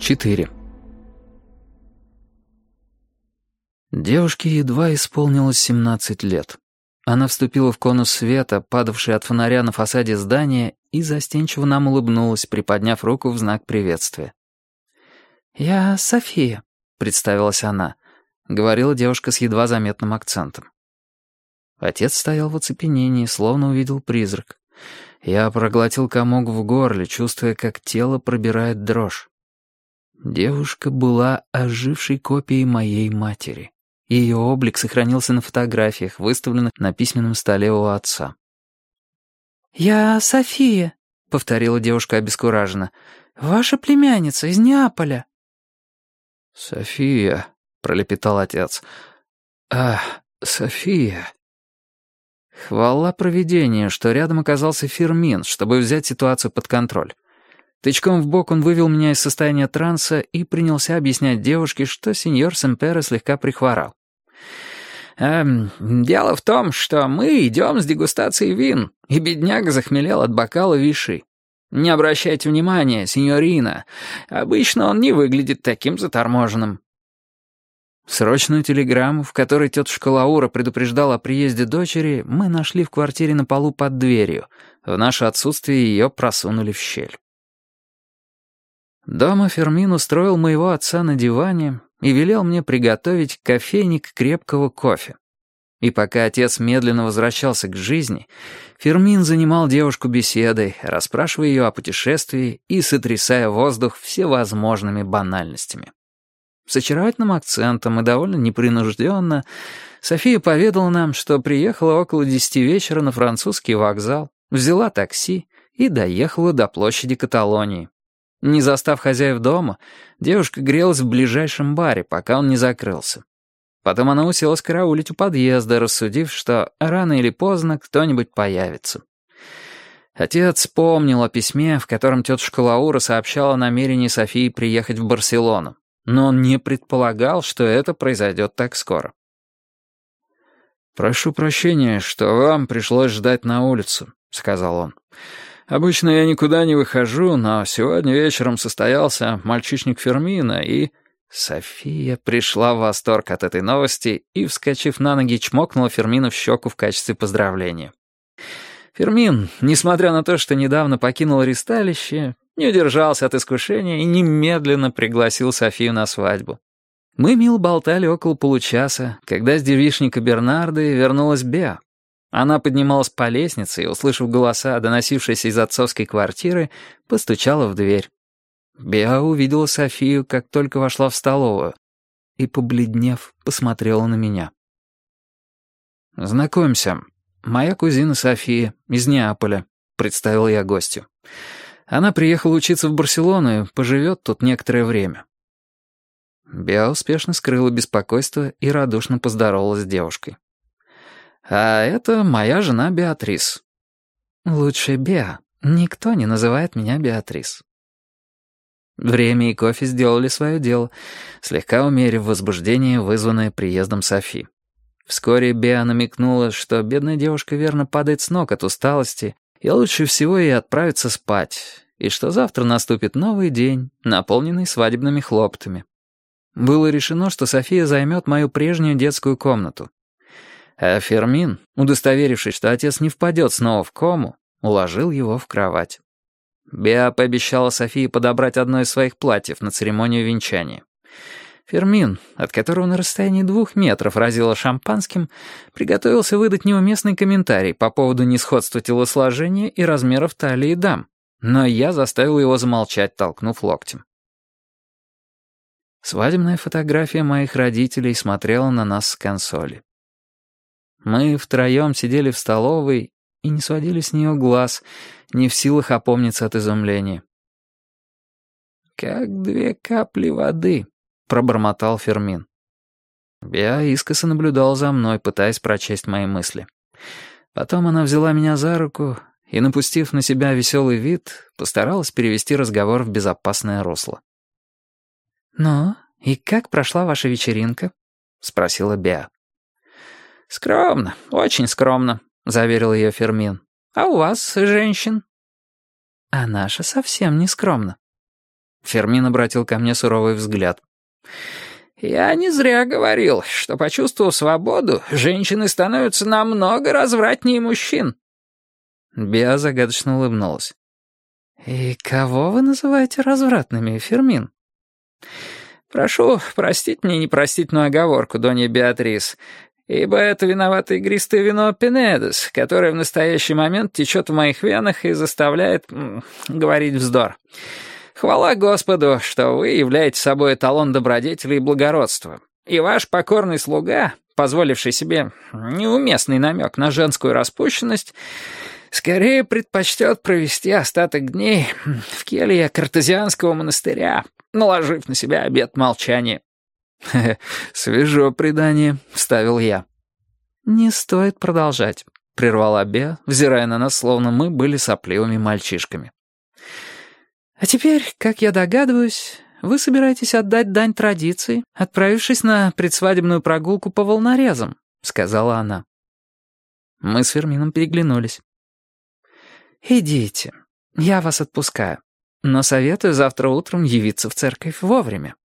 4. Девушке едва исполнилось 17 лет. Она вступила в конус света, падавший от фонаря на фасаде здания, и застенчиво нам улыбнулась, приподняв руку в знак приветствия. «Я София», — представилась она, — говорила девушка с едва заметным акцентом. Отец стоял в оцепенении, словно увидел призрак. Я проглотил комок в горле, чувствуя, как тело пробирает дрожь. Девушка была ожившей копией моей матери. Ее облик сохранился на фотографиях, выставленных на письменном столе у отца. «Я София», — повторила девушка обескураженно. «Ваша племянница из Неаполя». «София», — пролепетал отец. София». Хвала провидению, что рядом оказался Фермин, чтобы взять ситуацию под контроль. Тычком в бок он вывел меня из состояния транса и принялся объяснять девушке, что сеньор Семперо слегка прихворал. «Дело в том, что мы идем с дегустацией вин, и бедняга захмелел от бокала виши. Не обращайте внимания, сеньорина, обычно он не выглядит таким заторможенным». Срочную телеграмму, в которой тетушка Лаура предупреждала о приезде дочери, мы нашли в квартире на полу под дверью. В наше отсутствие ее просунули в щель. Дома Фермин устроил моего отца на диване и велел мне приготовить кофейник крепкого кофе. И пока отец медленно возвращался к жизни, Фермин занимал девушку беседой, расспрашивая ее о путешествии и сотрясая воздух всевозможными банальностями. С очаровательным акцентом и довольно непринужденно София поведала нам, что приехала около 10 вечера на французский вокзал, взяла такси и доехала до площади Каталонии. Не застав хозяев дома, девушка грелась в ближайшем баре, пока он не закрылся. Потом она уселась караулить у подъезда, рассудив, что рано или поздно кто-нибудь появится. Отец помнил о письме, в котором тетушка Лаура сообщала о намерении Софии приехать в Барселону, но он не предполагал, что это произойдет так скоро. «Прошу прощения, что вам пришлось ждать на улицу», — сказал он. «Обычно я никуда не выхожу, но сегодня вечером состоялся мальчишник Фермина, и...» София пришла в восторг от этой новости и, вскочив на ноги, чмокнула Фермина в щеку в качестве поздравления. Фермин, несмотря на то, что недавно покинул ристалище, не удержался от искушения и немедленно пригласил Софию на свадьбу. Мы мило болтали около получаса, когда с девичника Бернарды вернулась Беа. Она поднималась по лестнице и, услышав голоса, доносившиеся из отцовской квартиры, постучала в дверь. Беа увидела Софию, как только вошла в столовую, и, побледнев, посмотрела на меня. «Знакомься, моя кузина София из Неаполя», — представил я гостю. «Она приехала учиться в Барселону и поживет тут некоторое время». Беа успешно скрыла беспокойство и радушно поздоровалась с девушкой. «А это моя жена Беатрис». «Лучше Беа. Никто не называет меня Беатрис». Время и кофе сделали свое дело, слегка умерив возбуждение, вызванное приездом Софи. Вскоре Беа намекнула, что бедная девушка верно падает с ног от усталости, и лучше всего ей отправиться спать, и что завтра наступит новый день, наполненный свадебными хлопотами. Было решено, что София займет мою прежнюю детскую комнату. А Фермин, удостоверившись, что отец не впадет снова в кому, уложил его в кровать. Беа пообещала Софии подобрать одно из своих платьев на церемонию венчания. Фермин, от которого на расстоянии 2 метров разило шампанским, приготовился выдать неуместный комментарий по поводу несходства телосложения и размеров талии дам, но я заставил его замолчать, толкнув локтем. Свадебная фотография моих родителей смотрела на нас с консоли. Мы втроем сидели в столовой и не сводили с нее глаз, не в силах опомниться от изумления. «Как 2 капли воды», — пробормотал Фермин. Беа искоса наблюдала за мной, пытаясь прочесть мои мысли. Потом она взяла меня за руку и, напустив на себя веселый вид, постаралась перевести разговор в безопасное русло. «Ну, и как прошла ваша вечеринка?» — спросила Беа. «Скромно, очень скромно», — заверил ее Фермин. «А у вас, женщин?» «А наша совсем не скромна». Фермин обратил ко мне суровый взгляд. «Я не зря говорил, что, почувствовав свободу, женщины становятся намного развратнее мужчин». Беа загадочно улыбнулась. «И кого вы называете развратными, Фермин?» «Прошу простить мне непростительную оговорку, Донья Беатрис, ибо это виновато игристое вино Пенедес, которое в настоящий момент течет в моих венах и заставляет говорить вздор. Хвала Господу, что вы являетесь собой эталон добродетели и благородства, и ваш покорный слуга, позволивший себе неуместный намек на женскую распущенность, скорее предпочтет провести остаток дней в келье картезианского монастыря, наложив на себя обет молчания». «Свежо предание», — вставил я. «Не стоит продолжать», — прервала Беа, взирая на нас, словно мы были сопливыми мальчишками. «А теперь, как я догадываюсь, вы собираетесь отдать дань традиции, отправившись на предсвадебную прогулку по волнорезам», — сказала она. Мы с Фермином переглянулись. «Идите, я вас отпускаю, но советую завтра утром явиться в церковь вовремя».